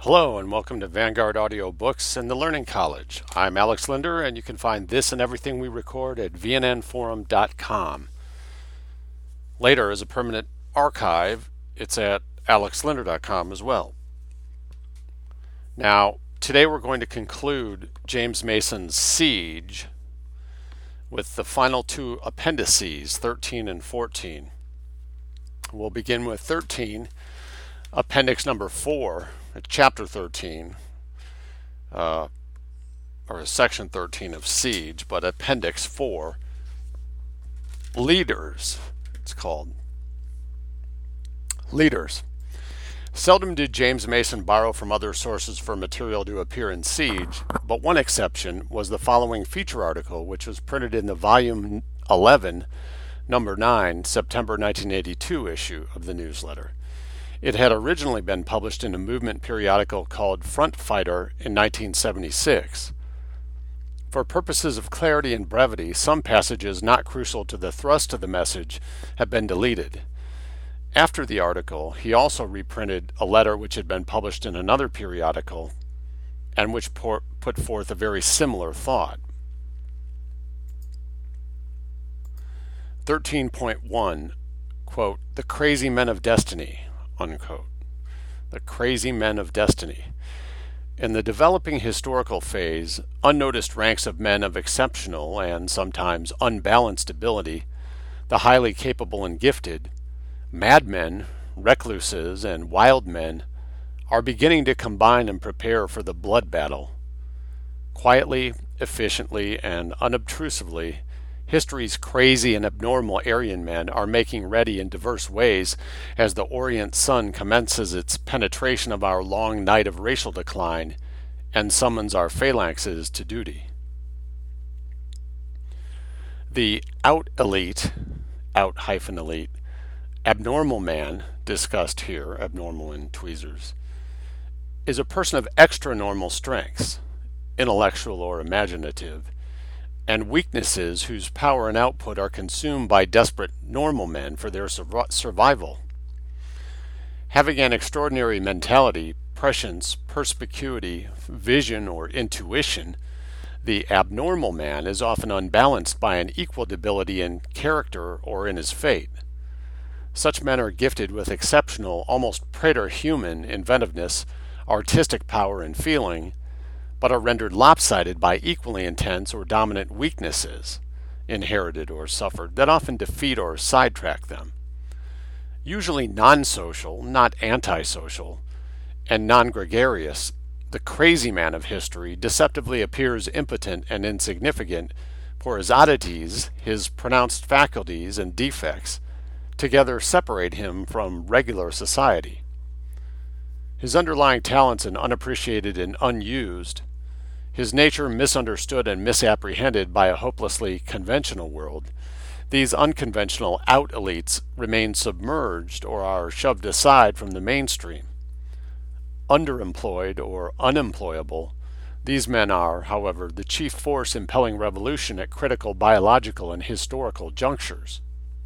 Hello and welcome to Vanguard Audio Books and the Learning College. I'm Alex Linder and you can find this and everything we record at vnnforum.com. Later, as a permanent archive, it's at alexlinder.com as well. Now, today we're going to conclude James Mason's Siege with the final two appendices, 13 and 14. We'll begin with 13, appendix number 4, chapter 13, or section 13 of Siege, but appendix 4, Leaders, it's called. Leaders. Seldom did James Mason borrow from other sources for material to appear in Siege, but one exception was the following feature article, which was printed in the volume 11, number 9, September 1982 issue of the newsletter. It had originally been published in a movement periodical called Front Fighter in 1976. For purposes of clarity and brevity, some passages not crucial to the thrust of the message have been deleted. After the article, he also reprinted a letter which had been published in another periodical and which put forth a very similar thought. 13.1, quote, "The Crazy Men of Destiny," unquote. The crazy men of destiny. In the developing historical phase, unnoticed ranks of men of exceptional and sometimes unbalanced ability, the highly capable and gifted, madmen, recluses, and wild men, are beginning to combine and prepare for the blood battle. Quietly, efficiently, and unobtrusively, history's crazy and abnormal Aryan men are making ready in diverse ways as the Orient sun commences its penetration of our long night of racial decline and summons our phalanxes to duty. The out-elite, out-elite, abnormal man, discussed here, abnormal in tweezers, is a person of extra-normal strengths, intellectual or imaginative, and weaknesses whose power and output are consumed by desperate normal men for their survival. Having an extraordinary mentality, prescience, perspicuity, vision, or intuition, the abnormal man is often unbalanced by an equal debility in character or in his fate. Such men are gifted with exceptional, almost preterhuman inventiveness, artistic power, and feeling, but are rendered lopsided by equally intense or dominant weaknesses, inherited or suffered, that often defeat or sidetrack them. Usually non-social, not antisocial, and non-gregarious, the crazy man of history deceptively appears impotent and insignificant, for his oddities, his pronounced faculties and defects, together separate him from regular society. His underlying talents and unappreciated and unused, his nature misunderstood and misapprehended by a hopelessly conventional world, these unconventional out-elites remain submerged or are shoved aside from the mainstream. Underemployed or unemployable, these men are, however, the chief force impelling revolution at critical biological and historical junctures.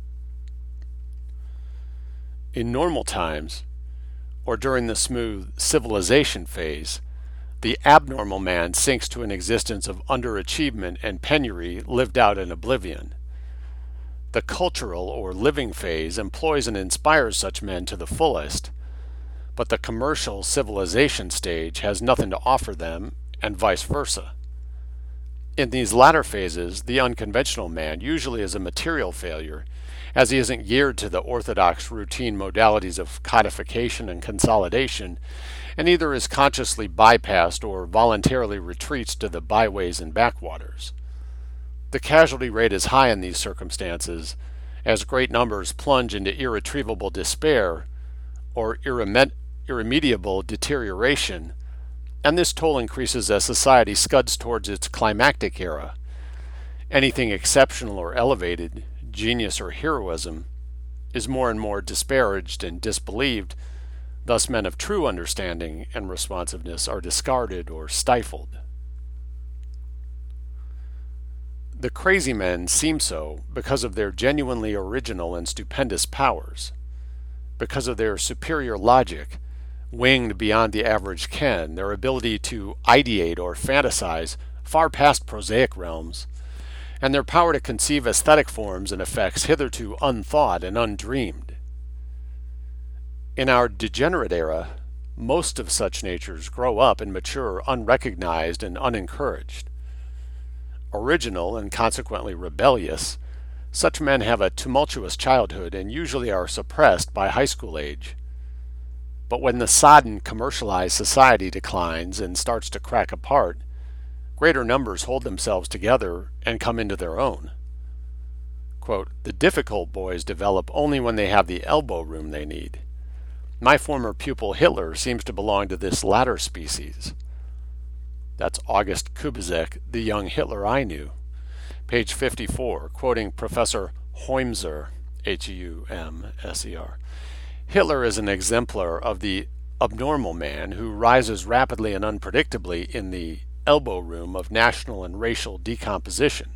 In normal times, or during the smooth civilization phase, the abnormal man sinks to an existence of underachievement and penury lived out in oblivion. The cultural or living phase employs and inspires such men to the fullest, but the commercial civilization stage has nothing to offer them, and vice versa. In these latter phases, the unconventional man usually is a material failure, as he isn't geared to the orthodox routine modalities of codification and consolidation, and either is consciously bypassed or voluntarily retreats to the byways and backwaters. The casualty rate is high in these circumstances, as great numbers plunge into irretrievable despair or irremediable deterioration, and this toll increases as society scuds towards its climactic era. Anything exceptional or elevated, genius or heroism, is more and more disparaged and disbelieved. Thus men of true understanding and responsiveness are discarded or stifled. The crazy men seem so because of their genuinely original and stupendous powers, because of their superior logic, winged beyond the average ken, their ability to ideate or fantasize far past prosaic realms, and their power to conceive aesthetic forms and effects hitherto unthought and undreamed. In our degenerate era, most of such natures grow up and mature unrecognized and unencouraged. Original and consequently rebellious, such men have a tumultuous childhood and usually are suppressed by high school age. But when the sodden, commercialized society declines and starts to crack apart, greater numbers hold themselves together and come into their own. Quote, "The difficult boys develop only when they have the elbow room they need. My former pupil Hitler seems to belong to this latter species." That's August Kubizek, the young Hitler I knew. Page 54, quoting Professor Heumser, Heumser. Hitler is an exemplar of the abnormal man who rises rapidly and unpredictably in the elbow room of national and racial decomposition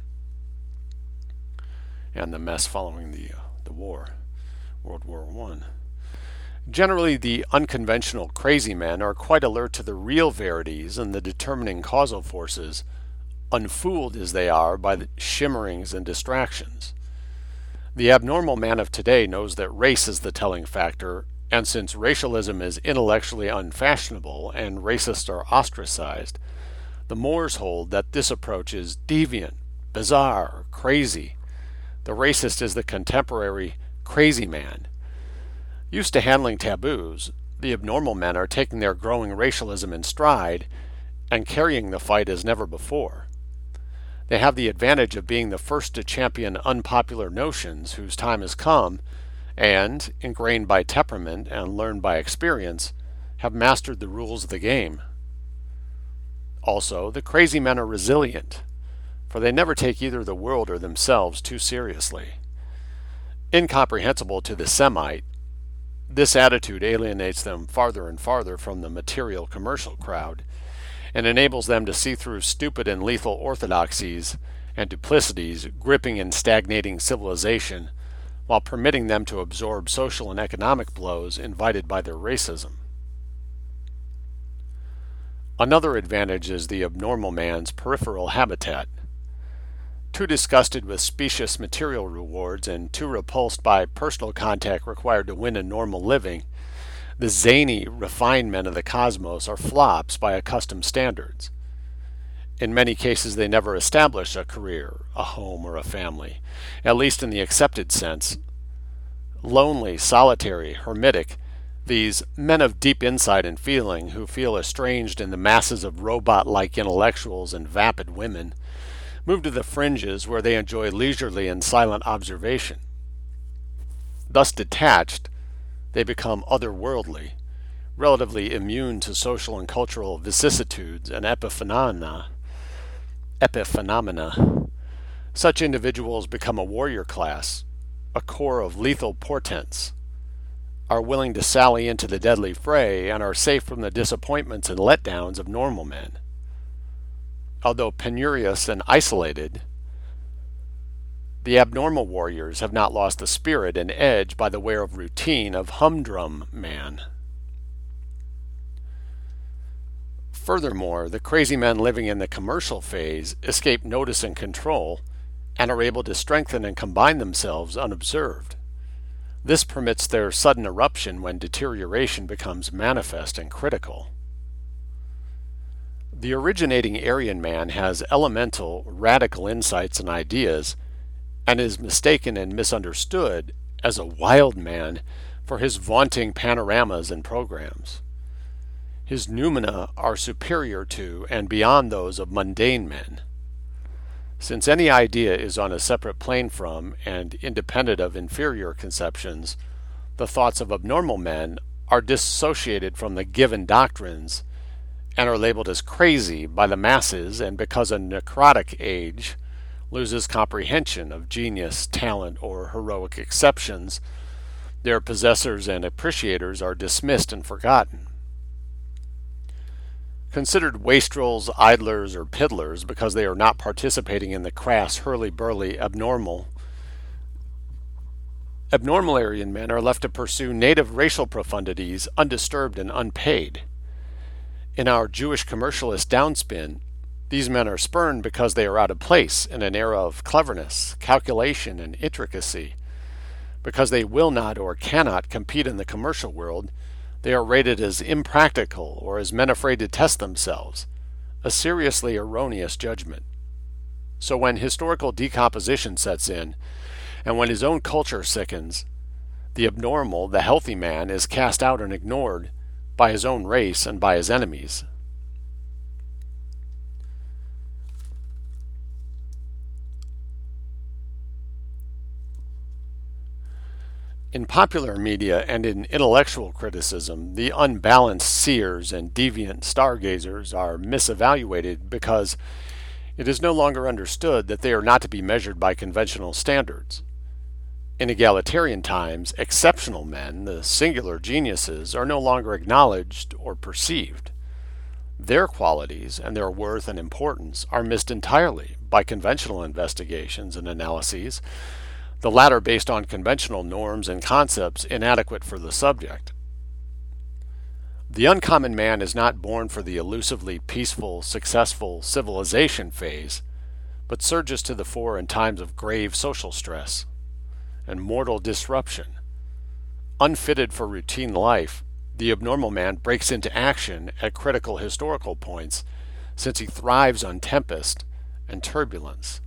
and the mess following the war, World War I. Generally, the unconventional crazy men are quite alert to the real verities and the determining causal forces, unfooled as they are by the shimmerings and distractions. The abnormal man of today knows that race is the telling factor, and since racialism is intellectually unfashionable and racists are ostracized, the Moors hold that this approach is deviant, bizarre, crazy. The racist is the contemporary crazy man. Used to handling taboos, the abnormal men are taking their growing racialism in stride and carrying the fight as never before. They have the advantage of being the first to champion unpopular notions whose time has come and, ingrained by temperament and learned by experience, have mastered the rules of the game. Also, the crazy men are resilient, for they never take either the world or themselves too seriously. Incomprehensible to the Semite, this attitude alienates them farther and farther from the material commercial crowd and enables them to see through stupid and lethal orthodoxies and duplicities gripping and stagnating civilization while permitting them to absorb social and economic blows invited by their racism. Another advantage is the abnormal man's peripheral habitat. Too disgusted with specious material rewards and too repulsed by personal contact required to win a normal living, the zany, refined men of the cosmos are flops by accustomed standards. In many cases, they never establish a career, a home, or a family, at least in the accepted sense. Lonely, solitary, hermitic, these men of deep insight and feeling who feel estranged in the masses of robot-like intellectuals and vapid women move to the fringes where they enjoy leisurely and silent observation. Thus detached, they become otherworldly, relatively immune to social and cultural vicissitudes and epiphenomena. Such individuals become a warrior class, a corps of lethal portents, are willing to sally into the deadly fray, and are safe from the disappointments and letdowns of normal men. Although penurious and isolated, the abnormal warriors have not lost the spirit and edge by the wear of routine of humdrum man. Furthermore, the crazy men living in the commercial phase escape notice and control and are able to strengthen and combine themselves unobserved. This permits their sudden eruption when deterioration becomes manifest and critical. The originating Aryan man has elemental, radical insights and ideas, and is mistaken and misunderstood as a wild man for his vaunting panoramas and programs. His noumena are superior to and beyond those of mundane men. Since any idea is on a separate plane from and independent of inferior conceptions, the thoughts of abnormal men are dissociated from the given doctrines and are labeled as crazy by the masses, and because a necrotic age loses comprehension of genius, talent, or heroic exceptions, their possessors and appreciators are dismissed and forgotten. Considered wastrels, idlers, or piddlers because they are not participating in the crass, hurly-burly, abnormal Abnormal Aryan men are left to pursue native racial profundities undisturbed and unpaid. In our Jewish commercialist downspin, these men are spurned because they are out of place in an era of cleverness, calculation, and intricacy. Because they will not or cannot compete in the commercial world, they are rated as impractical or as men afraid to test themselves, a seriously erroneous judgment. So when historical decomposition sets in, and when his own culture sickens, the abnormal, the healthy man is cast out and ignored by his own race and by his enemies. In popular media and in intellectual criticism, the unbalanced seers and deviant stargazers are misevaluated because it is no longer understood that they are not to be measured by conventional standards. In egalitarian times, exceptional men, the singular geniuses, are no longer acknowledged or perceived. Their qualities and their worth and importance are missed entirely by conventional investigations and analyses, the latter based on conventional norms and concepts inadequate for the subject. The uncommon man is not born for the elusively peaceful, successful civilization phase, but surges to the fore in times of grave social stress and mortal disruption. Unfitted for routine life, the abnormal man breaks into action at critical historical points, since he thrives on tempest and turbulence.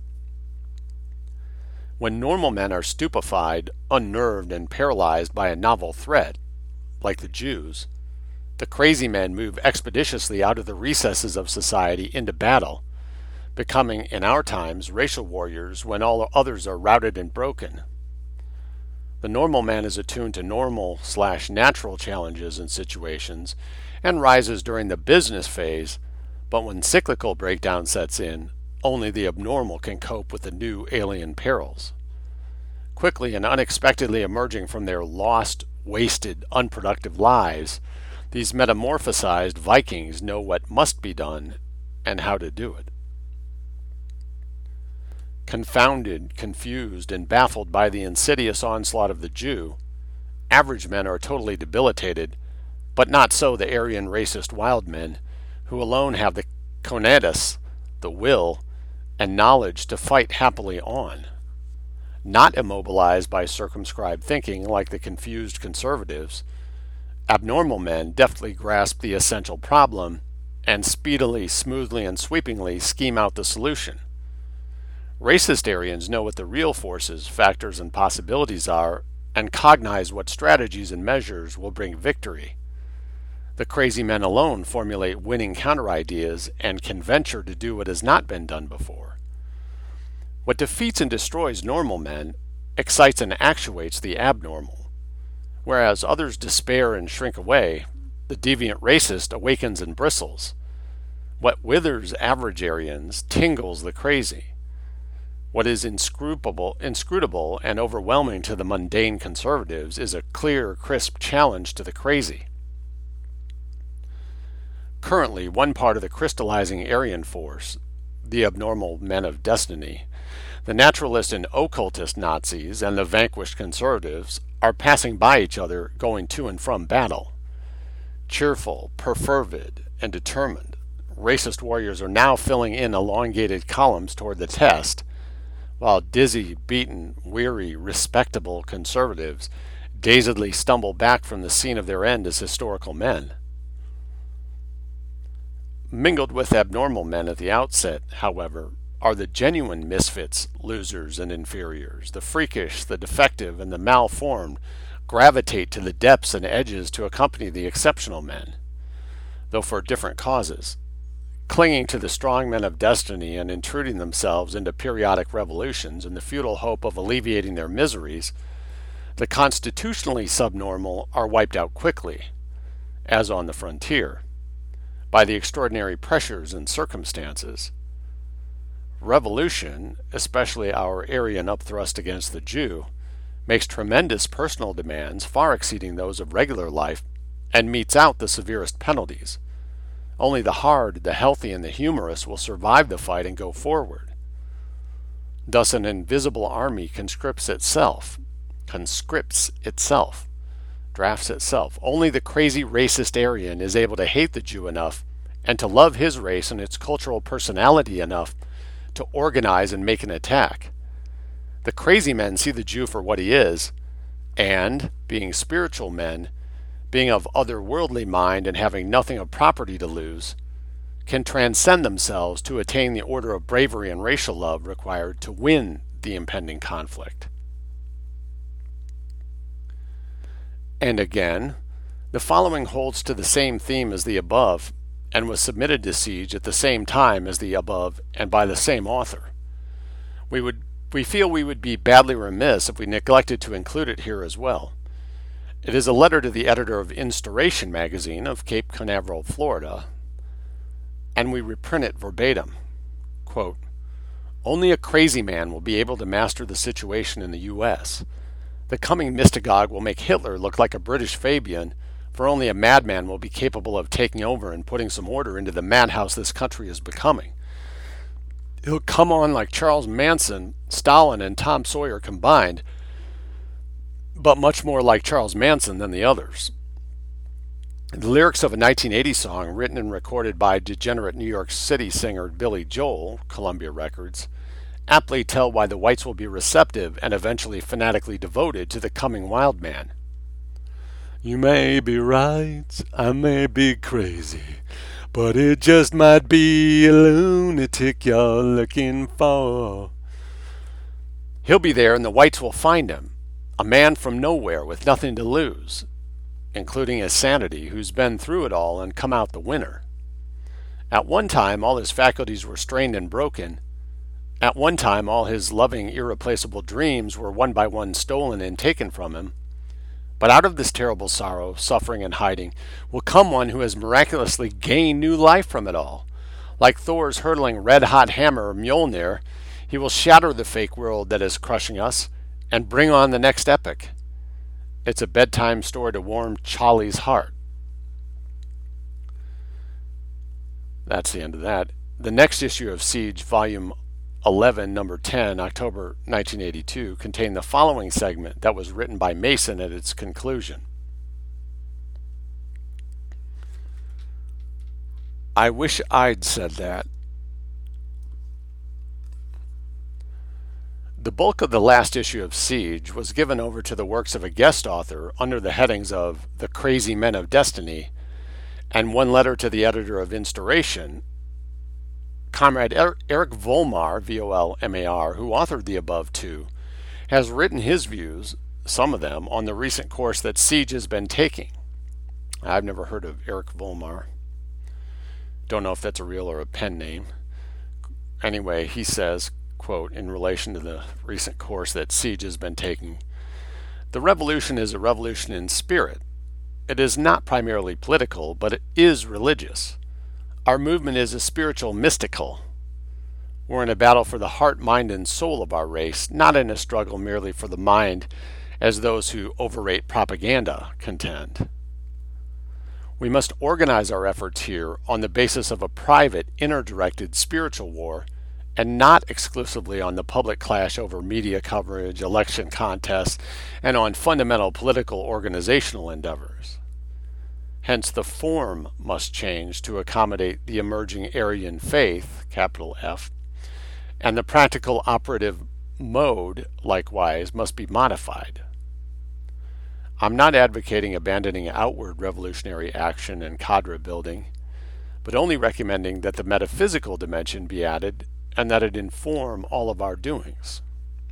When normal men are stupefied, unnerved, and paralyzed by a novel threat, like the Jews, the crazy men move expeditiously out of the recesses of society into battle, becoming, in our times, racial warriors when all others are routed and broken. The normal man is attuned to normal/natural challenges and situations and rises during the business phase, but when cyclical breakdown sets in, only the abnormal can cope with the new alien perils. Quickly and unexpectedly emerging from their lost, wasted, unproductive lives, these metamorphosized Vikings know what must be done and how to do it. Confounded, confused, and baffled by the insidious onslaught of the Jew, average men are totally debilitated, but not so the Aryan racist wild men, who alone have the conatus, the will, and knowledge to fight happily on. Not immobilized by circumscribed thinking like the confused conservatives, abnormal men deftly grasp the essential problem and speedily, smoothly, and sweepingly scheme out the solution. Racist Aryans know what the real forces, factors, and possibilities are and cognize what strategies and measures will bring victory. The crazy men alone formulate winning counter-ideas and can venture to do what has not been done before. What defeats and destroys normal men excites and actuates the abnormal. Whereas others despair and shrink away, the deviant racist awakens and bristles. What withers average Aryans tingles the crazy. What is inscrutable and overwhelming to the mundane conservatives is a clear, crisp challenge to the crazy. Currently, one part of the crystallizing Aryan force, the abnormal men of destiny, the naturalist and occultist Nazis, and the vanquished conservatives are passing by each other, going to and from battle. Cheerful, perfervid, and determined, racist warriors are now filling in elongated columns toward the test, while dizzy, beaten, weary, respectable conservatives dazedly stumble back from the scene of their end as historical men. Mingled with abnormal men at the outset, however, are the genuine misfits, losers, and inferiors. The freakish, the defective, and the malformed gravitate to the depths and edges to accompany the exceptional men, though for different causes. Clinging to the strong men of destiny and intruding themselves into periodic revolutions in the futile hope of alleviating their miseries, the constitutionally subnormal are wiped out quickly, as on the frontier, by the extraordinary pressures and circumstances. Revolution, especially our Aryan upthrust against the Jew, makes tremendous personal demands far exceeding those of regular life and metes out the severest penalties. Only the hard, the healthy, and the humorous will survive the fight and go forward. Thus an invisible army conscripts itself, conscripts itself, drafts itself. Only the crazy racist Aryan is able to hate the Jew enough and to love his race and its cultural personality enough to organize and make an attack. The crazy men see the Jew for what he is, and, being spiritual men, being of otherworldly mind and having nothing of property to lose, can transcend themselves to attain the order of bravery and racial love required to win the impending conflict. And again, the following holds to the same theme as the above and was submitted to Siege at the same time as the above and by the same author. We feel we would be badly remiss if we neglected to include it here as well. It is a letter to the editor of Instauration magazine of Cape Canaveral, Florida, and we reprint it verbatim. Quote, "Only a crazy man will be able to master the situation in the U.S. The coming mystagogue will make Hitler look like a British Fabian, for only a madman will be capable of taking over and putting some order into the madhouse this country is becoming. He'll come on like Charles Manson, Stalin, and Tom Sawyer combined, but much more like Charles Manson than the others." The lyrics of a 1980 song written and recorded by degenerate New York City singer Billy Joel, Columbia Records, aptly tell why the whites will be receptive and eventually fanatically devoted to the coming wild man. "You may be right, I may be crazy, but it just might be a lunatic you're looking for. He'll be there and the whites will find him, a man from nowhere with nothing to lose, including his sanity, who's been through it all and come out the winner. At one time all his faculties were strained and broken. At one time all his loving, irreplaceable dreams were one by one stolen and taken from him. But out of this terrible sorrow, suffering, and hiding will come one who has miraculously gained new life from it all. Like Thor's hurtling red-hot hammer Mjolnir, he will shatter the fake world that is crushing us and bring on the next epic. It's a bedtime story to warm Charlie's heart." That's the end of that. The next issue of Siege, Volume 11, Number 10, October 1982, contained the following segment that was written by Mason at its conclusion. "I wish I'd said that. The bulk of the last issue of Siege was given over to the works of a guest author under the headings of The Crazy Men of Destiny and one letter to the editor of Instauration. Comrade Eric Volmar, Volmar, who authored the above two, has written his views, some of them, on the recent course that Siege has been taking. I've never heard of Eric Volmar. Don't know if that's a real or a pen name. Anyway, he says, quote, in relation to the recent course that Siege has been taking, "The revolution is a revolution in spirit. It is not primarily political, but it is religious. Our movement is a spiritual mystical. We're in a battle for the heart, mind, and soul of our race, not in a struggle merely for the mind, as those who overrate propaganda contend. We must organize our efforts here on the basis of a private, inner-directed spiritual war, and not exclusively on the public clash over media coverage, election contests, and on fundamental political organizational endeavors. Hence the form must change to accommodate the emerging Aryan faith, capital F, and the practical operative mode, likewise, must be modified. I'm not advocating abandoning outward revolutionary action and cadre building, but only recommending that the metaphysical dimension be added and that it inform all of our doings.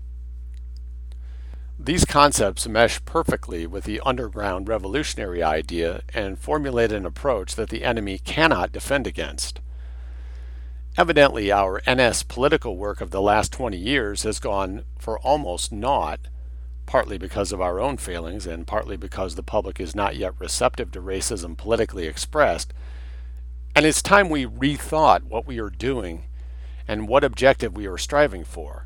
These concepts mesh perfectly with the underground revolutionary idea and formulate an approach that the enemy cannot defend against. Evidently, our NS political work of the last 20 years has gone for almost naught, partly because of our own failings and partly because the public is not yet receptive to racism politically expressed, and it's time we rethought what we are doing and what objective we are striving for.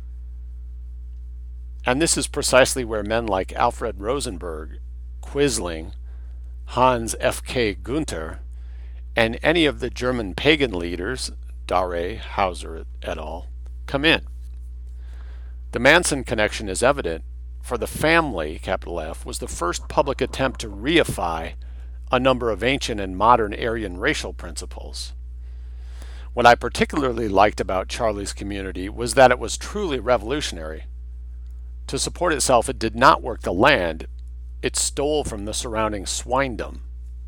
And this is precisely where men like Alfred Rosenberg, Quisling, Hans F.K. Gunther, and any of the German pagan leaders, Dare, Hauser, et al., come in. The Manson connection is evident for the family, capital F, was the first public attempt to reify a number of ancient and modern Aryan racial principles. What I particularly liked about Charlie's community was that it was truly revolutionary. To support itself, it did not work the land, it stole from the surrounding swinedom.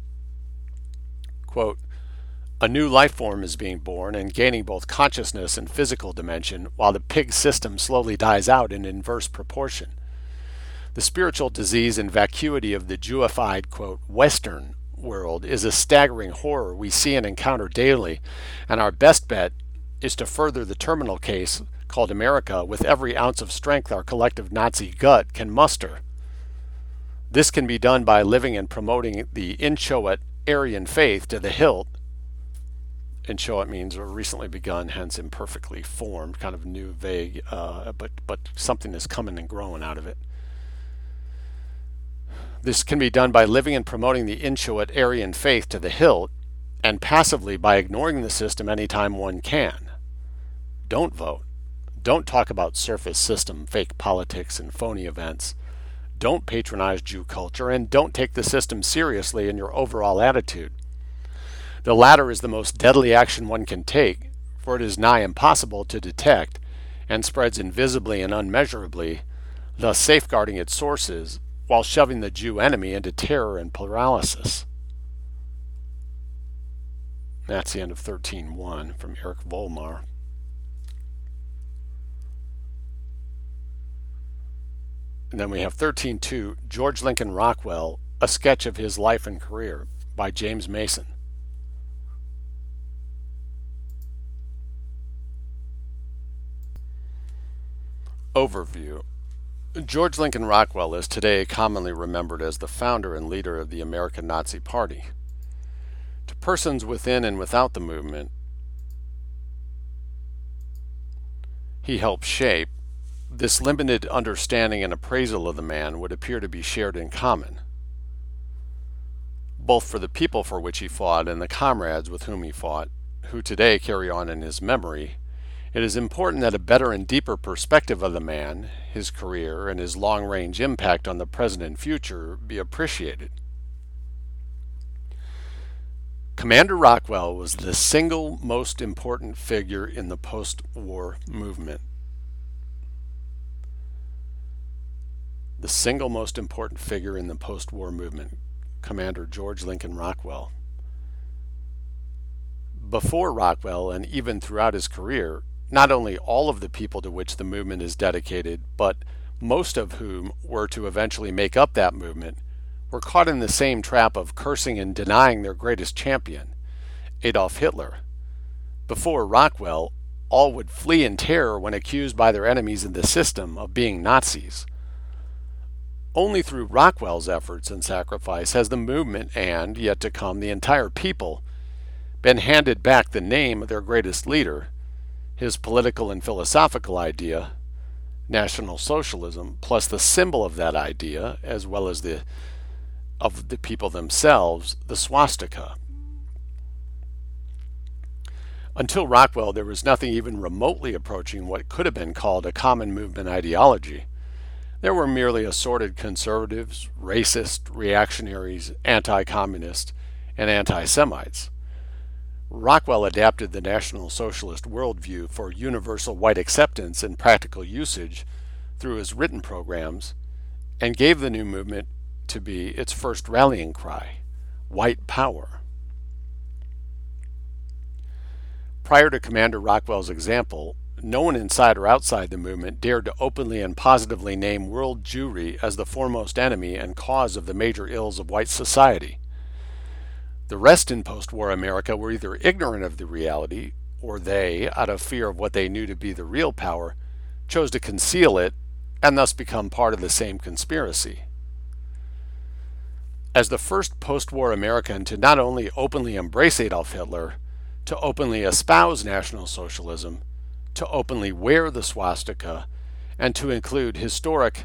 Quote, a new life form is being born and gaining both consciousness and physical dimension, while the pig system slowly dies out in inverse proportion. The spiritual disease and vacuity of the Jewified, quote, Western world is a staggering horror we see and encounter daily, and our best bet is to further the terminal case called America with every ounce of strength our collective Nazi gut can muster. This can be done by living and promoting the Inchoate Aryan faith to the hilt. Inchoate means recently begun, hence imperfectly formed, kind of new, vague, but something is coming and growing out of it. This can be done by living and promoting the Inchoate Aryan faith to the hilt, and passively by ignoring the system anytime one can. Don't vote. Don't talk about surface system, fake politics, and phony events. Don't patronize Jew culture, and don't take the system seriously in your overall attitude. The latter is the most deadly action one can take, for it is nigh impossible to detect, and spreads invisibly and unmeasurably, thus safeguarding its sources, while shoving the Jew enemy into terror and paralysis. That's the end of 13.1 from Eric Volmar. And then we have 13.2, George Lincoln Rockwell, A Sketch of His Life and Career by James Mason. Overview. George Lincoln Rockwell is today commonly remembered as the founder and leader of the American Nazi Party. To persons within and without the movement, he helped shape. This limited understanding and appraisal of the man would appear to be shared in common, both for the people for which he fought and the comrades with whom he fought, who today carry on in his memory. It is important that a better and deeper perspective of the man, his career, and his long-range impact on the present and future be appreciated. Commander Rockwell was the single most important figure in the post-war movement. The single most important figure in the post-war movement, Commander George Lincoln Rockwell. Before Rockwell, and even throughout his career, not only all of the people to which the movement is dedicated, but most of whom were to eventually make up that movement, were caught in the same trap of cursing and denying their greatest champion, Adolf Hitler. Before Rockwell, all would flee in terror when accused by their enemies in the system of being Nazis. Only through Rockwell's efforts and sacrifice has the movement and, yet to come, the entire people been handed back the name of their greatest leader, his political and philosophical idea, National Socialism, plus the symbol of that idea, as well as of the people themselves, the swastika. Until Rockwell, there was nothing even remotely approaching what could have been called a common movement ideology. There were merely assorted conservatives, racist, reactionaries, anti-communists, and anti-Semites. Rockwell adapted the National Socialist worldview for universal white acceptance and practical usage through his written programs, and gave the new movement to be its first rallying cry, white power. Prior to Commander Rockwell's example, no one inside or outside the movement dared to openly and positively name world Jewry as the foremost enemy and cause of the major ills of white society. The rest in post-war America were either ignorant of the reality, or they, out of fear of what they knew to be the real power, chose to conceal it and thus become part of the same conspiracy. As the first post-war American to not only openly embrace Adolf Hitler, to openly espouse National Socialism, to openly wear the swastika, and to include historic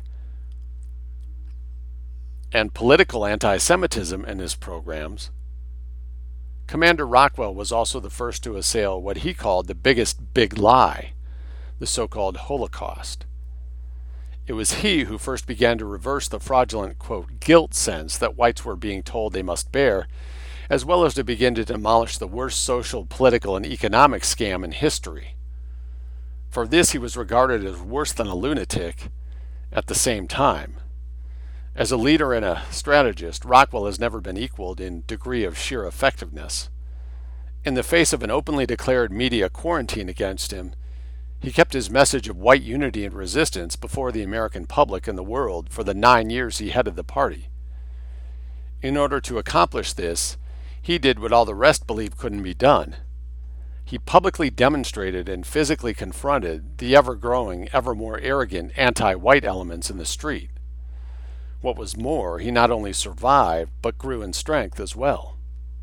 and political anti-Semitism in his programs, Commander Rockwell was also the first to assail what he called the biggest big lie, the so-called Holocaust. It was he who first began to reverse the fraudulent, quote, guilt sense that whites were being told they must bear, as well as to begin to demolish the worst social, political, and economic scam in history. For this he was regarded as worse than a lunatic at the same time. As a leader and a strategist, Rockwell has never been equaled in degree of sheer effectiveness. In the face of an openly declared media quarantine against him, he kept his message of white unity and resistance before the American public and the world for the 9 years he headed the party. In order to accomplish this, he did what all the rest believed couldn't be done. He publicly demonstrated and physically confronted the ever-growing, ever more arrogant anti-white elements in the street. What was more, he not only survived, but grew in strength as well.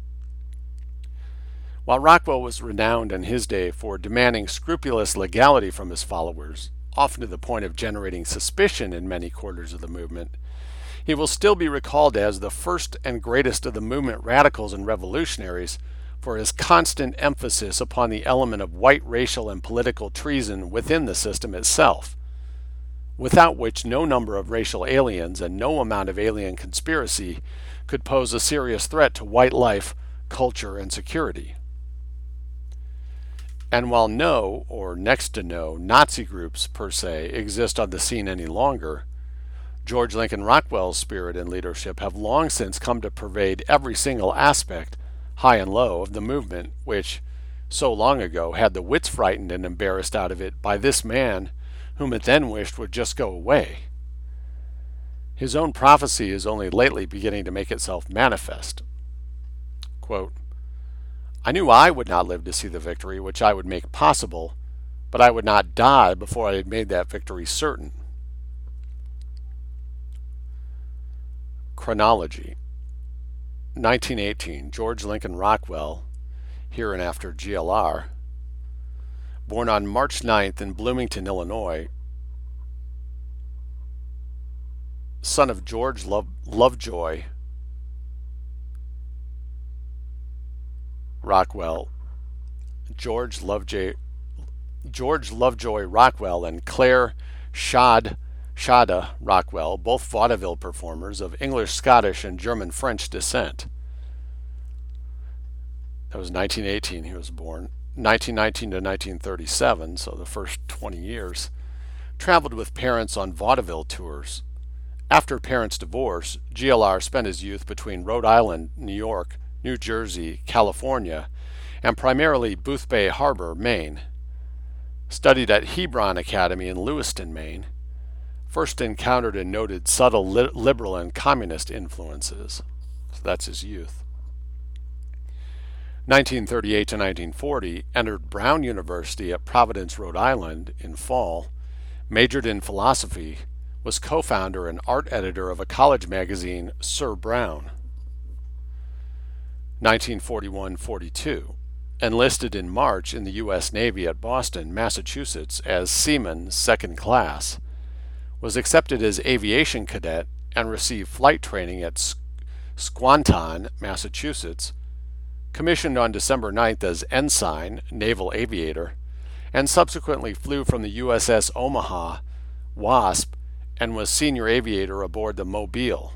While Rockwell was renowned in his day for demanding scrupulous legality from his followers, often to the point of generating suspicion in many quarters of the movement, he will still be recalled as the first and greatest of the movement radicals and revolutionaries for his constant emphasis upon the element of white racial and political treason within the system itself, without which no number of racial aliens and no amount of alien conspiracy could pose a serious threat to white life, culture, and security. And while no, or next to no, Nazi groups per se exist on the scene any longer, George Lincoln Rockwell's spirit and leadership have long since come to pervade every single aspect, high and low, of the movement which, so long ago, had the wits frightened and embarrassed out of it by this man whom it then wished would just go away. His own prophecy is only lately beginning to make itself manifest. Quote, I knew I would not live to see the victory which I would make possible, but I would not die before I had made that victory certain. Chronology. 1918, George Lincoln Rockwell, hereinafter GLR, born on March 9th in Bloomington, Illinois, son of George Lovejoy Rockwell, George Lovejoy Rockwell, and Claire Shada Rockwell, both vaudeville performers of English, Scottish, and German-French descent. That was 1918 he was born. 1919 to 1937, so the first 20 years, traveled with parents on vaudeville tours. After parents' divorce, GLR spent his youth between Rhode Island, New York, New Jersey, California, and primarily Boothbay Harbor, Maine. Studied at Hebron Academy in Lewiston, Maine. First encountered and noted subtle liberal and communist influences. So that's his youth. 1938 to 1940, entered Brown University at Providence, Rhode Island in fall, majored in philosophy, was co-founder and art editor of a college magazine, Sir Brown. 1941-42, enlisted in March in the U.S. Navy at Boston, Massachusetts as seaman second class, was accepted as aviation cadet and received flight training at Squanton, Massachusetts, commissioned on December 9th as ensign, naval aviator, and subsequently flew from the USS Omaha, Wasp, and was senior aviator aboard the Mobile.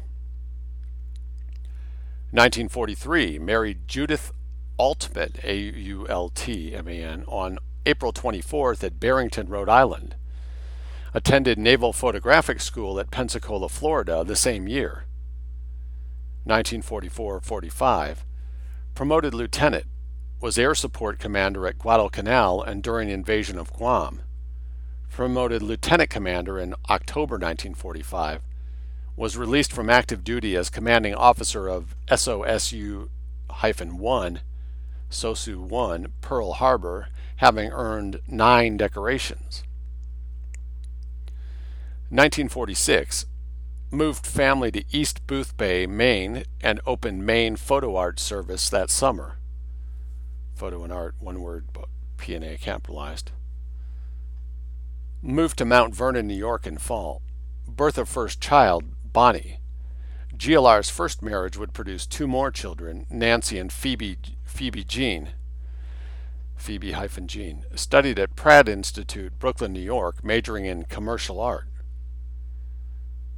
1943, married Judith Altman, A-U-L-T-M-A-N, on April 24th at Barrington, Rhode Island. Attended Naval Photographic School at Pensacola, Florida the same year. 1944-45, promoted lieutenant, was air support commander at Guadalcanal and during the invasion of Guam. Promoted lieutenant commander in October 1945. Was released from active duty as commanding officer of SOSU-1, SOSU-1, Pearl Harbor, having earned 9 decorations. 1946, moved family to East Boothbay, Maine, and opened Maine Photo Art Service that summer. Photo and art, one word, but P&A capitalized. Moved to Mount Vernon, New York in fall. Birth of first child, Bonnie. GLR's first marriage would produce 2 more children, Nancy and Phoebe Jean. Phoebe-Jean. Studied at Pratt Institute, Brooklyn, New York, majoring in commercial art.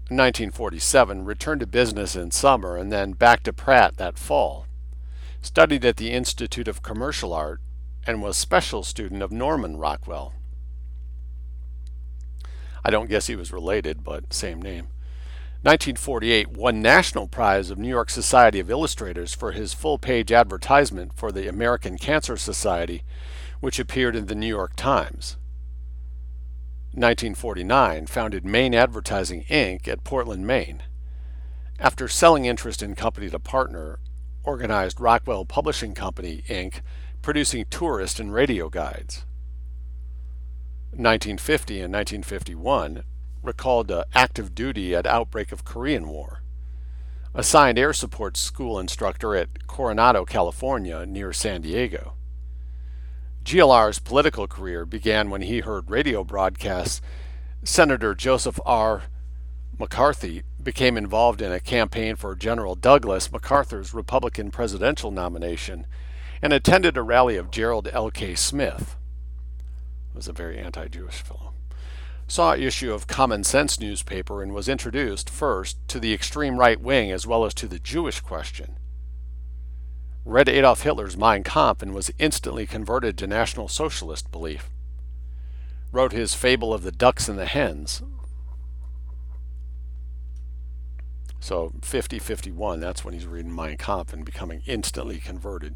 In 1947, returned to business in summer and then back to Pratt that fall. Studied at the Institute of Commercial Art and was special student of Norman Rockwell. I don't guess he was related, but same name. 1948, won National Prize of New York Society of Illustrators for his full-page advertisement for the American Cancer Society, which appeared in the New York Times. 1949, founded Maine Advertising, Inc. at Portland, Maine. After selling interest in company to partner, organized Rockwell Publishing Company, Inc., producing tourist and radio guides. 1950 and 1951, recalled to active duty at outbreak of Korean War. Assigned air support school instructor at Coronado, California, near San Diego. GLR's political career began when he heard radio broadcasts. Senator Joseph R. McCarthy became involved in a campaign for General Douglas MacArthur's Republican presidential nomination and attended a rally of Gerald L.K. Smith. He was a very anti-Jewish fellow. Saw an issue of Common Sense newspaper and was introduced first to the extreme right wing as well as to the Jewish question. Read Adolf Hitler's Mein Kampf and was instantly converted to National Socialist belief. Wrote his Fable of the Ducks and the Hens. So 50-51, that's when he's reading Mein Kampf and becoming instantly converted.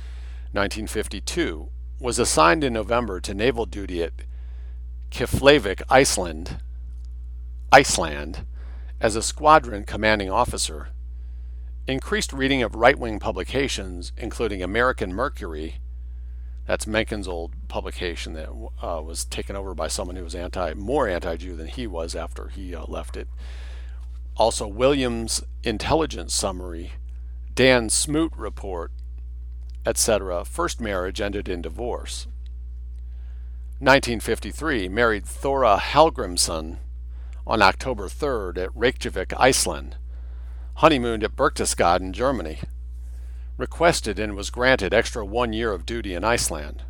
1952, was assigned in November to naval duty at Keflavik, Iceland, as a squadron commanding officer. Increased reading of right-wing publications, including American Mercury. That's Mencken's old publication that was taken over by someone who was more anti-Jew than he was after he left it. Also, Williams' Intelligence Summary, Dan Smoot Report, etc. First marriage ended in divorce. 1953, married Thora Hallgrimsson on October 3rd at Reykjavik, Iceland. Honeymooned at Berchtesgaden, Germany. Requested and was granted extra 1 year of duty in Iceland.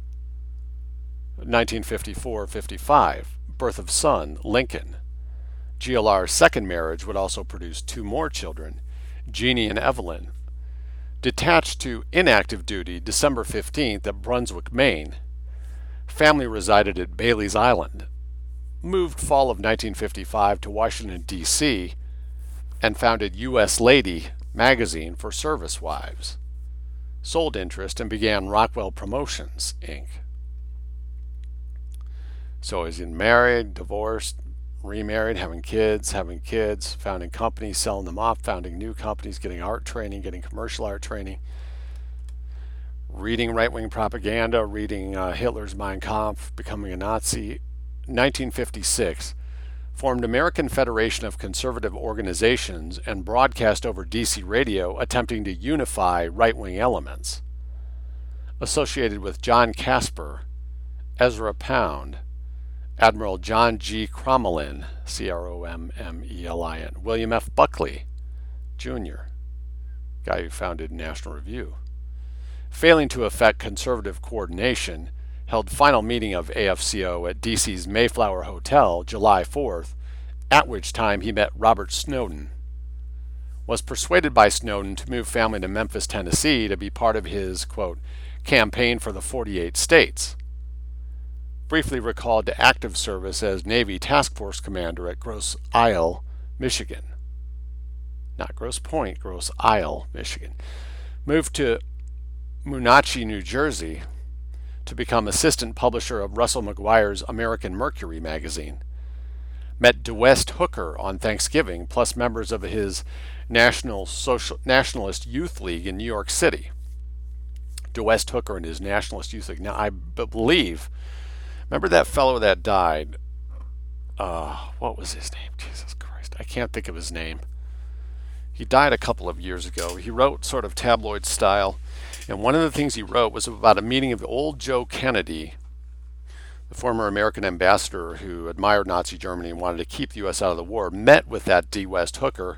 1954-55, birth of son, Lincoln. GLR's second marriage would also produce 2 more children, Jeannie and Evelyn. Detached to inactive duty December 15th at Brunswick, Maine. Family resided at Bailey's Island. Moved fall of 1955 to Washington, D.C., and founded U.S. Lady magazine for service wives. Sold interest and began Rockwell Promotions, Inc. So he's married, divorced, remarried, having kids, founding companies, selling them off, founding new companies, getting art training, getting commercial art training, reading right-wing propaganda, reading Hitler's Mein Kampf, becoming a Nazi. 1956, formed American Federation of Conservative Organizations and broadcast over DC radio attempting to unify right-wing elements. Associated with John Casper, Ezra Pound, Admiral John G. Crommelin, Crommelin, William F. Buckley, Jr., guy who founded National Review. Failing to effect conservative coordination, held final meeting of AFCO at DC's Mayflower Hotel, July 4th, at which time he met Robert Snowden. Was persuaded by Snowden to move family to Memphis, Tennessee to be part of his, quote, campaign for the 48 states. Briefly recalled to active service as Navy Task Force Commander at Grosse Isle, Michigan. Not Grosse Point, Grosse Isle, Michigan. Moved to Moonachie, New Jersey, to become assistant publisher of Russell McGuire's American Mercury magazine. Met DeWest Hooker on Thanksgiving, plus members of his Nationalist Youth League in New York City. DeWest Hooker and his Nationalist Youth League. Now, I believe, remember that fellow that died? What was his name? Jesus Christ, I can't think of his name. He died a couple of years ago. He wrote sort of tabloid style. And one of the things he wrote was about a meeting of old Joe Kennedy, the former American ambassador who admired Nazi Germany and wanted to keep the U.S. out of the war, met with that DeWest Hooker.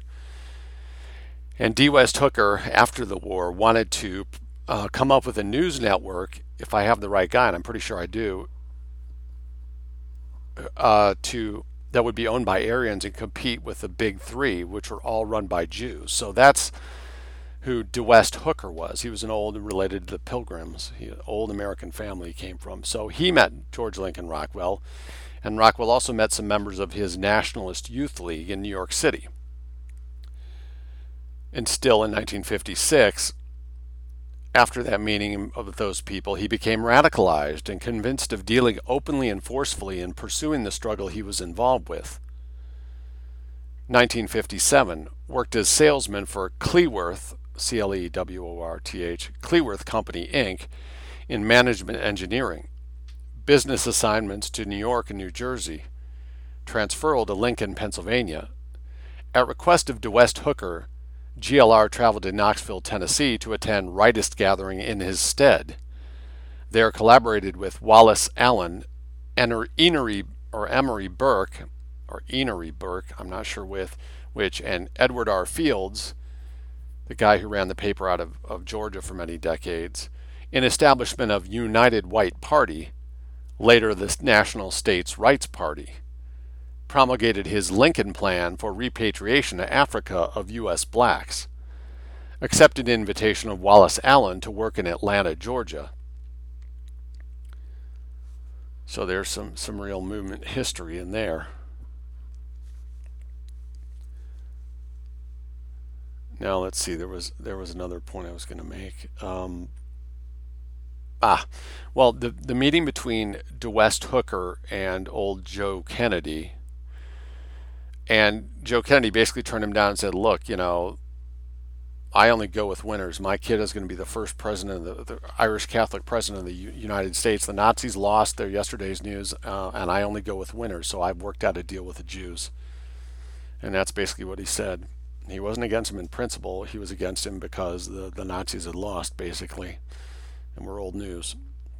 And DeWest Hooker, after the war, wanted to come up with a news network, if I have the right guy, and I'm pretty sure I do, to that would be owned by Aryans and compete with the big three, which were all run by Jews. So that's who DeWest Hooker was. He was an old, related to the Pilgrims, old American family he came from. So he met George Lincoln Rockwell, and Rockwell also met some members of his Nationalist Youth League in New York City. And still in 1956, after that meeting of those people, he became radicalized and convinced of dealing openly and forcefully in pursuing the struggle he was involved with. 1957, worked as salesman for Cleworth, Cleworth, Cleworth Company, Inc., in management engineering. Business assignments to New York and New Jersey. Transferal to Lincoln, Pennsylvania. At request of DeWest Hooker, GLR traveled to Knoxville, Tennessee to attend rightist gathering in his stead. There collaborated with Wallace Allen, Emory Burke, I'm not sure which, and Edward R. Fields, the guy who ran the paper out of Georgia for many decades, in establishment of United White Party, later the National States Rights Party, promulgated his Lincoln Plan for repatriation to Africa of U.S. blacks, accepted an invitation of Wallace Allen to work in Atlanta, Georgia. So there's some real movement history in there. Now let's see, there was another point I was going to make. Well, the meeting between DeWest Hooker and old Joe Kennedy, and Joe Kennedy basically turned him down and said, look, I only go with winners. My kid is going to be the first president, the Irish Catholic president of the United States. The Nazis lost their yesterday's news, and I only go with winners, so I've worked out a deal with the Jews. And that's basically what he said. He wasn't against him in principle. He was against him because the Nazis had lost, basically, and were old news.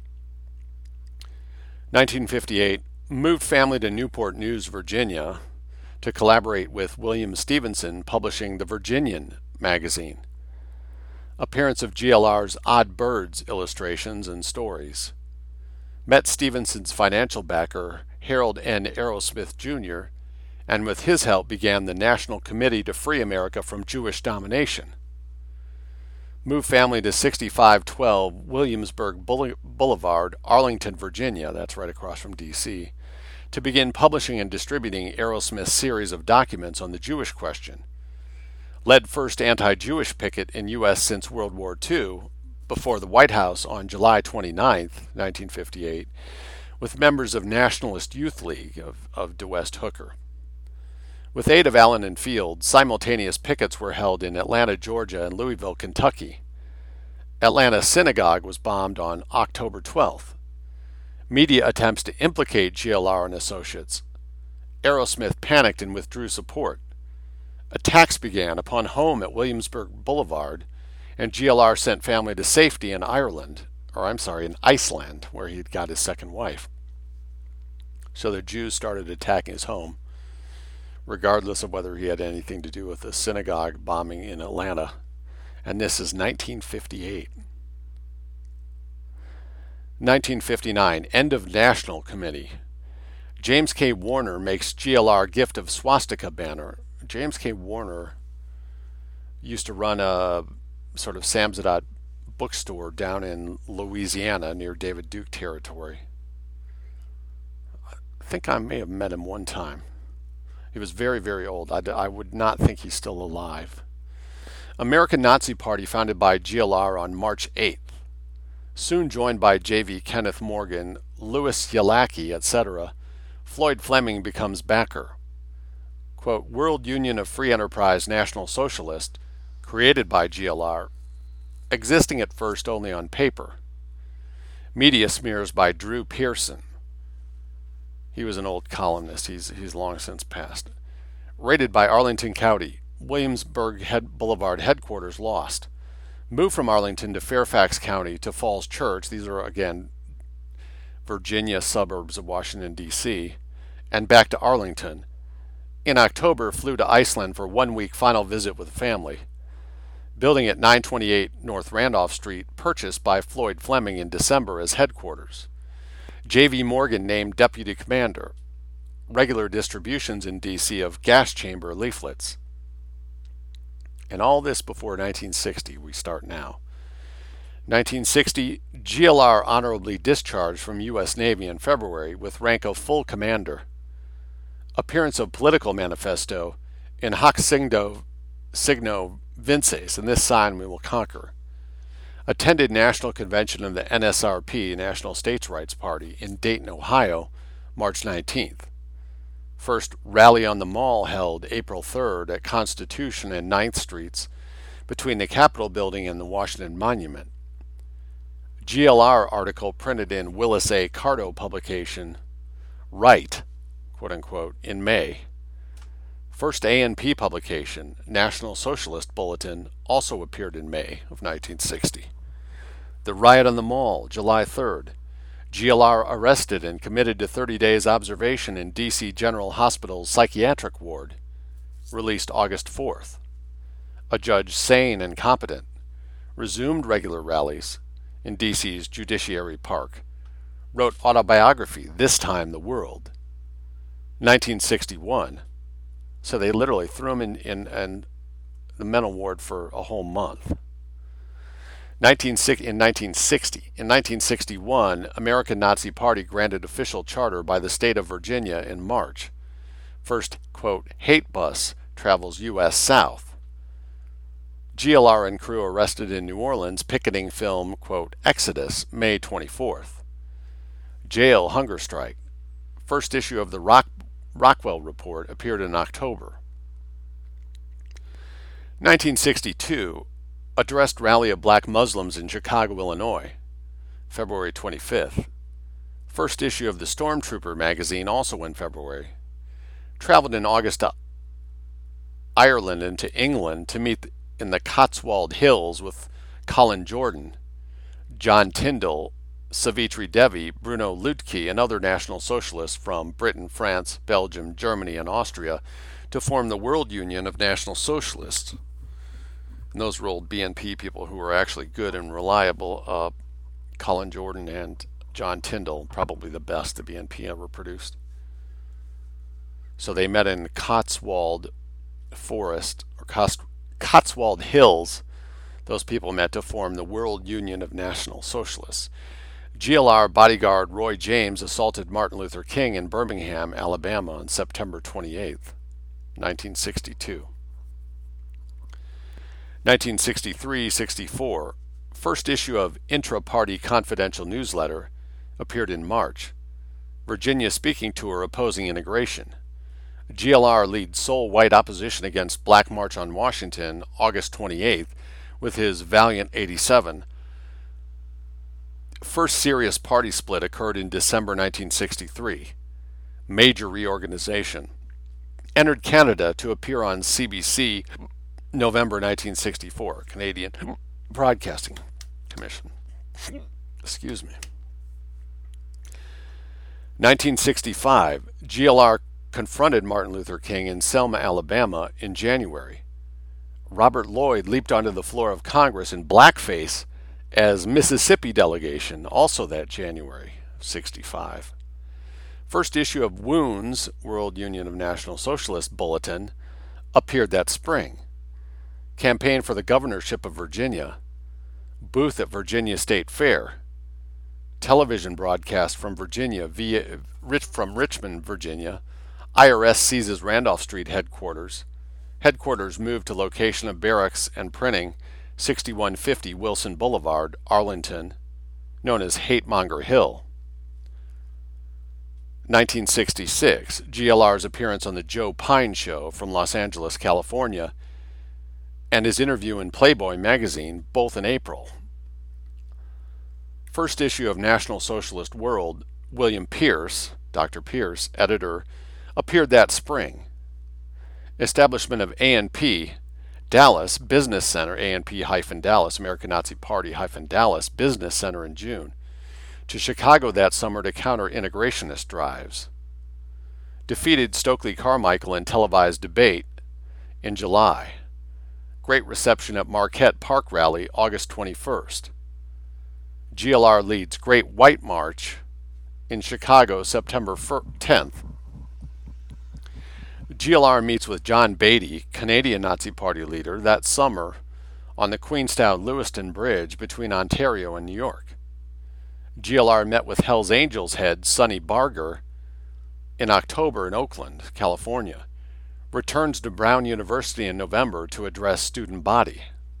1958, moved family to Newport News, Virginia, to collaborate with William Stevenson, publishing the Virginian magazine. Appearance of GLR's Odd Birds illustrations and stories. Met Stevenson's financial backer, Harold N. Arrowsmith, Jr., and with his help began the National Committee to Free America from Jewish Domination. Moved family to 6512 Williamsburg Boulevard, Arlington, Virginia, that's right across from D.C., to begin publishing and distributing Arrowsmith's series of documents on the Jewish question. Led first anti-Jewish picket in U.S. since World War II, before the White House on July 29, 1958, with members of Nationalist Youth League of DeWest Hooker. With aid of Allen and Fields, simultaneous pickets were held in Atlanta, Georgia, and Louisville, Kentucky. Atlanta synagogue was bombed on October 12th. Media attempts to implicate GLR and associates. Arrowsmith panicked and withdrew support. Attacks began upon home at Williamsburg Boulevard, and GLR sent family to safety in Iceland, where he had got his second wife. So the Jews started attacking his home, regardless of whether he had anything to do with the synagogue bombing in Atlanta. And this is 1958. 1959, end of National Committee. James K. Warner makes GLR gift of swastika banner. James K. Warner used to run a sort of Samizdat bookstore down in Louisiana near David Duke territory. I think I may have met him one time. He was very, very old. I would not think he's still alive. American Nazi Party founded by GLR on March 8th. Soon joined by J.V. Kenneth Morgan, Louis Yalaki, etc., Floyd Fleming becomes backer. Quote, World Union of Free Enterprise National Socialist, created by GLR, existing at first only on paper. Media smears by Drew Pearson. He was an old columnist. He's long since passed. Raided by Arlington County. Williamsburg Boulevard headquarters lost. Moved from Arlington to Fairfax County to Falls Church. These are, again, Virginia suburbs of Washington, D.C., and back to Arlington. In October, flew to Iceland for 1 week final visit with family. Building at 928 North Randolph Street, purchased by Floyd Fleming in December as headquarters. J.V. Morgan named deputy commander. regular distributions in D.C. of gas chamber leaflets. And all this before 1960. We start now. 1960, GLR honorably discharged from U.S. Navy in February with rank of full commander. Appearance of political manifesto in Hoc Signo Vinces, in this sign we will conquer. Attended National Convention of the NSRP, National States Rights Party, in Dayton, Ohio, March 19th. First rally on the Mall held April 3rd at Constitution and 9th Streets between the Capitol Building and the Washington Monument. GLR article printed in Willis A. Carto publication, Right, quote unquote, in May. First ANP publication, National Socialist Bulletin, also appeared in May of 1960. The riot on the Mall, July 3rd. GLR arrested and committed to 30 days observation in D.C. General Hospital's psychiatric ward, released August 4th. A judge sane and competent, resumed regular rallies in D.C.'s Judiciary Park, wrote autobiography, This Time the World. 1961. So they literally threw him in the mental ward for a whole month. In 1961, American Nazi Party granted official charter by the state of Virginia in March. First, quote, hate bus travels U.S. South. GLR and crew arrested in New Orleans, picketing film, quote, Exodus, May 24th. Jail hunger strike. First issue of the Rockwell Report appeared in October. 1962, addressed rally of black Muslims in Chicago, Illinois, February 25th. First issue of the Stormtrooper magazine, also in February. Traveled in August to Ireland and to England to meet in the Cotswold Hills with Colin Jordan, John Tyndall, Savitri Devi, Bruno Lütke, and other National Socialists from Britain, France, Belgium, Germany, and Austria to form the World Union of National Socialists. And those were old BNP people who were actually good and reliable. Colin Jordan and John Tyndall, probably the best the BNP ever produced. So they met in Cotswold Forest, or Cotswold Hills. Those people met to form the World Union of National Socialists. GLR bodyguard Roy James assaulted Martin Luther King in Birmingham, Alabama on September 28th, 1962. 1963-64, first issue of Intra-Party Confidential Newsletter appeared in March. Virginia speaking tour opposing integration. GLR leads sole white opposition against Black March on Washington, August 28th, with his Valiant 87. First serious party split occurred in December 1963. Major reorganization. Entered Canada to appear on CBC, November 1964, Canadian Broadcasting Commission. Excuse me. 1965, GLR confronted Martin Luther King in Selma, Alabama in January. Robert Lloyd leaped onto the floor of Congress in blackface as Mississippi delegation, also that January of 65. First issue of Wounds, World Union of National Socialists Bulletin, appeared that spring. Campaign for the governorship of Virginia. Booth at Virginia State Fair. Television broadcast from Virginia from Richmond, Virginia. IRS seizes Randolph Street headquarters. Headquarters moved to location of barracks and printing, 6150 Wilson Boulevard, Arlington, known as Hatemonger Hill. 1966, GLR's appearance on the Joe Pine Show from Los Angeles, California, and his interview in Playboy magazine, both in April. First issue of National Socialist World, William Pierce, Dr. Pierce, editor, appeared that spring. Establishment of ANP, Dallas Business Center, ANP-Dallas, American Nazi Party-Dallas Business Center in June. To Chicago that summer to counter integrationist drives. Defeated Stokely Carmichael in televised debate in July. Great reception at Marquette Park Rally, August 21st. GLR leads Great White March in Chicago, September 10th. GLR meets with John Beatty, Canadian Nazi Party leader, that summer on the Queenstown-Lewiston Bridge between Ontario and New York. GLR met with Hells Angels head Sonny Barger in October in Oakland, California. Returns to Brown University in November to address student body.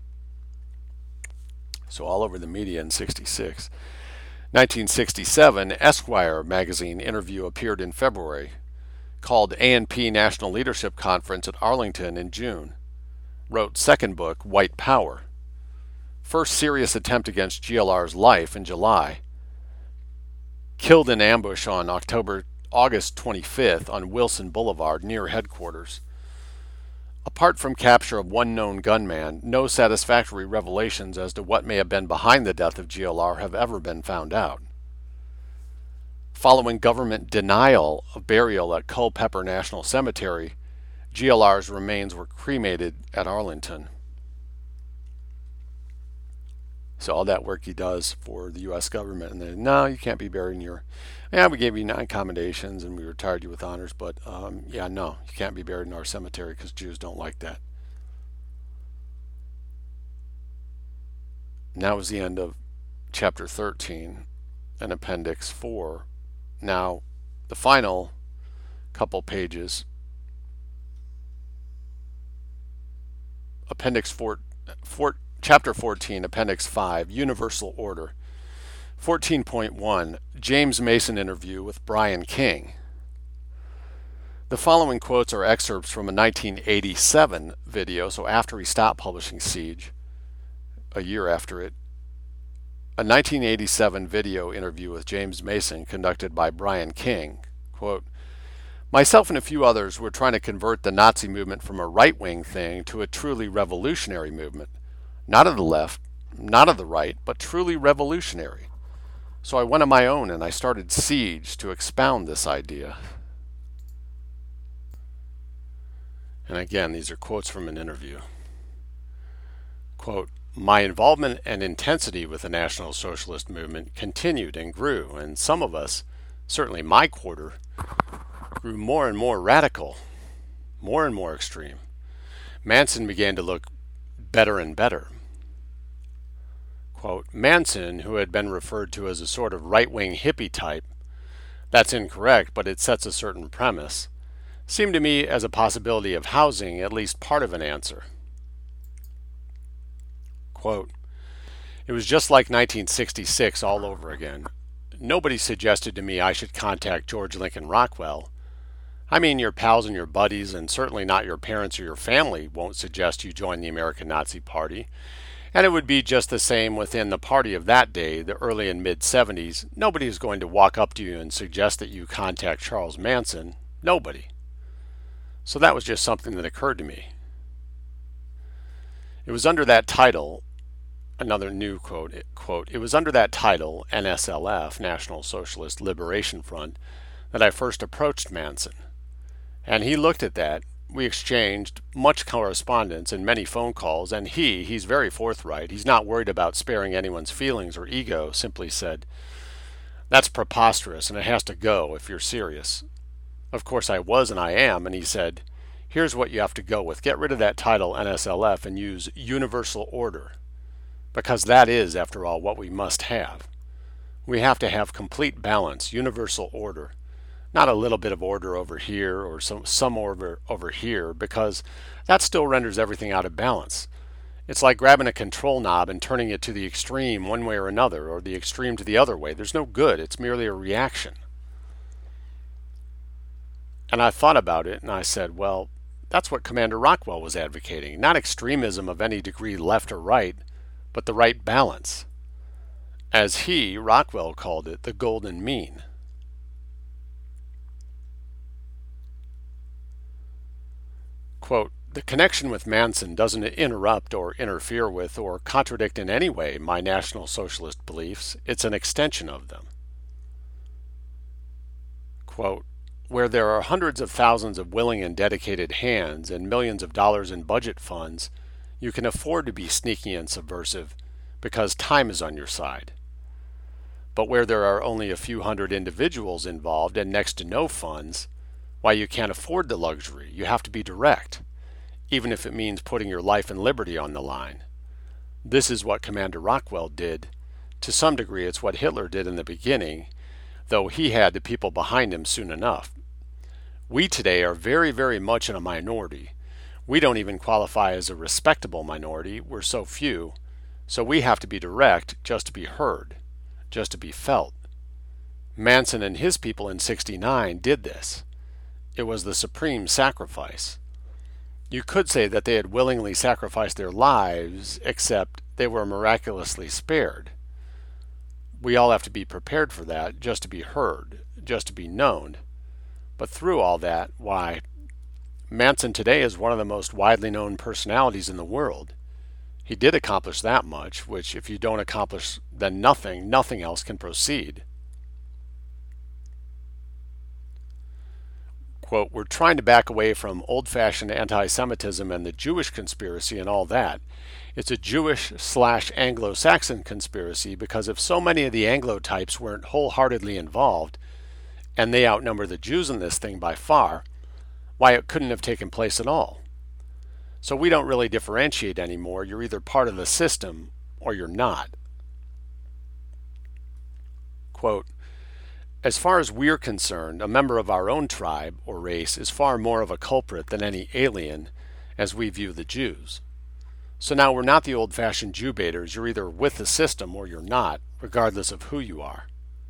So all over the media in 66. 1967, Esquire magazine interview appeared in February, called A&P National Leadership Conference at Arlington in June. Wrote second book, White Power. First serious attempt against GLR's life in July. Killed in ambush on August 25th on Wilson Boulevard near headquarters. Apart from capture of one known gunman, no satisfactory revelations as to what may have been behind the death of GLR have ever been found out. Following government denial of burial at Culpeper National Cemetery, GLR's remains were cremated at Arlington. So all that work he does for the U.S. government, and then, no, you can't be buried in your... Yeah, we gave you 9 accommodations and we retired you with honors, but yeah, no, you can't be buried in our cemetery because Jews don't like that. And that was the end of chapter 13 and appendix 4. Now, the final couple pages, chapter 14, appendix 5, Universal Order. 14.1, James Mason interview with Brian King. The following quotes are excerpts from a 1987 video, so after he stopped publishing Siege, a year after it. A 1987 video interview with James Mason conducted by Brian King. Quote, myself and a few others were trying to convert the Nazi movement from a right-wing thing to a truly revolutionary movement. Not of the left, not of the right, but truly revolutionary. So I went on my own and I started Siege to expound this idea. And again, these are quotes from an interview. Quote, my involvement and intensity with the National Socialist movement continued and grew, and some of us, certainly my quarter, grew more and more radical, more and more extreme. Manson began to look better and better. Quote, Manson, who had been referred to as a sort of right-wing hippie type, that's incorrect, but it sets a certain premise, seemed to me as a possibility of housing at least part of an answer. Quote, it was just like 1966 all over again. Nobody suggested to me I should contact George Lincoln Rockwell. I mean, your pals and your buddies, and certainly not your parents or your family, won't suggest you join the American Nazi Party. And it would be just the same within the party of that day, the early and mid-70s. Nobody is going to walk up to you and suggest that you contact Charles Manson. Nobody. So that was just something that occurred to me. It was under that title, another new quote, it was under that title, NSLF, National Socialist Liberation Front, that I first approached Manson. And he looked at that. We exchanged much correspondence and many phone calls, and he's very forthright. He's not worried about sparing anyone's feelings or ego, simply said, that's preposterous and it has to go if you're serious. Of course I was and I am, and he said, here's what you have to go with. Get rid of that title NSLF and use Universal Order, because that is, after all, what we must have. We have to have complete balance, universal order. Not a little bit of order over here or some order over here, because that still renders everything out of balance. It's like grabbing a control knob and turning it to the extreme one way or another, or the extreme to the other way. There's no good. It's merely a reaction. And I thought about it and I said, well, that's what Commander Rockwell was advocating. Not extremism of any degree left or right, but the right balance. As Rockwell called it, the golden mean. Quote, the connection with Manson doesn't interrupt or interfere with or contradict in any way my National Socialist beliefs. It's an extension of them. Quote, where there are hundreds of thousands of willing and dedicated hands and millions of dollars in budget funds, you can afford to be sneaky and subversive because time is on your side. But where there are only a few hundred individuals involved and next to no funds, why you can't afford the luxury. You have to be direct, even if it means putting your life and liberty on the line. This is what Commander Rockwell did. To some degree, it's what Hitler did in the beginning, though he had the people behind him soon enough. We today are very, very much in a minority. We don't even qualify as a respectable minority. We're so few. So we have to be direct just to be heard, just to be felt. Manson and his people in '69 did this. It was the supreme sacrifice. You could say that they had willingly sacrificed their lives, except they were miraculously spared. We all have to be prepared for that, just to be heard, just to be known. But through all that, why, Manson today is one of the most widely known personalities in the world. He did accomplish that much, which if you don't accomplish then nothing else can proceed. Quote, we're trying to back away from old-fashioned anti-Semitism and the Jewish conspiracy and all that. It's a Jewish/Anglo-Saxon conspiracy because if so many of the Anglo types weren't wholeheartedly involved, and they outnumber the Jews in this thing by far, why it couldn't have taken place at all. So we don't really differentiate anymore. You're either part of the system or you're not. Quote, as far as we're concerned, a member of our own tribe or race is far more of a culprit than any alien as we view the Jews. So now we're not the old-fashioned Jew baiters. You're either with the system or you're not, regardless of who you are.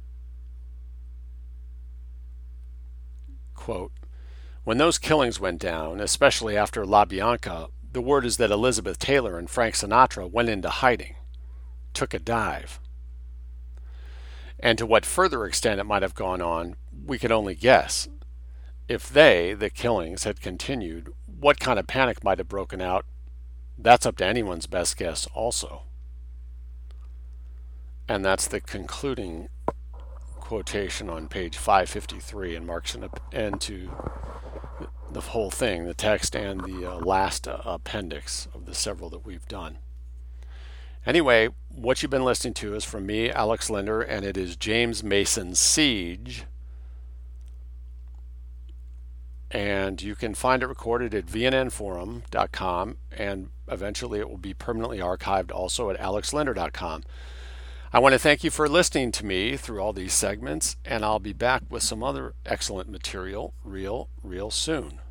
Quote, when those killings went down, especially after LaBianca, the word is that Elizabeth Taylor and Frank Sinatra went into hiding, took a dive. And to what further extent it might have gone on, we could only guess. If the killings, had continued, what kind of panic might have broken out, that's up to anyone's best guess also. And that's the concluding quotation on page 553, and marks an end to the whole thing, the text and the last appendix of the several that we've done. Anyway, what you've been listening to is from me, Alex Linder, and it is James Mason's Siege. And you can find it recorded at vnnforum.com, and eventually it will be permanently archived also at alexlinder.com. I want to thank you for listening to me through all these segments, and I'll be back with some other excellent material real soon.